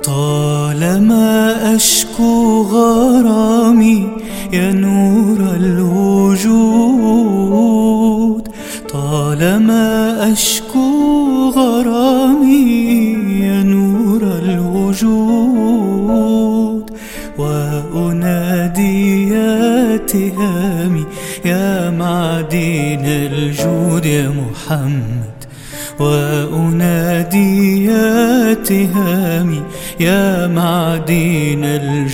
طالما أشكو غرامي يا نور الوجود، طالما أشكو غرامي يا نور الوجود، وأنادي يا تهامي يا معدن الجود يا محمد، وأنادي يا تهامي يا معدن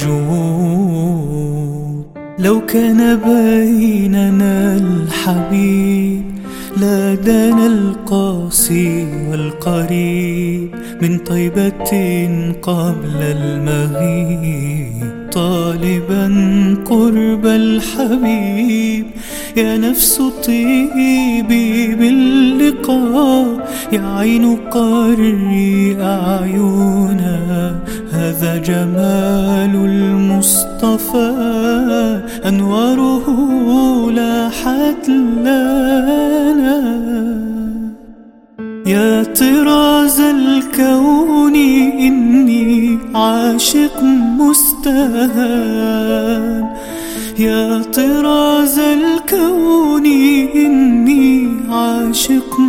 الجود. لو كان بيننا الحبيب لدانا القاسي والقريب من طيبة قبل المغيب، طالبا قرب الحبيب يا نفس طيبي باللقاء، يا عين قري أعينا هذا جمال المصطفى، أنواره لاحت لنا. يا طراز الكون إني عاشق مستهان، يا طراز الكون إني عاشق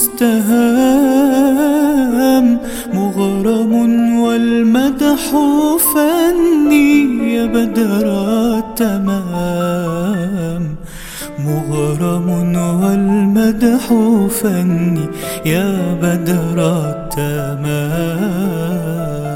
مستهام، مغرم والمدح فني يا بدر التمام، مغرم والمدح فني يا بدر التمام.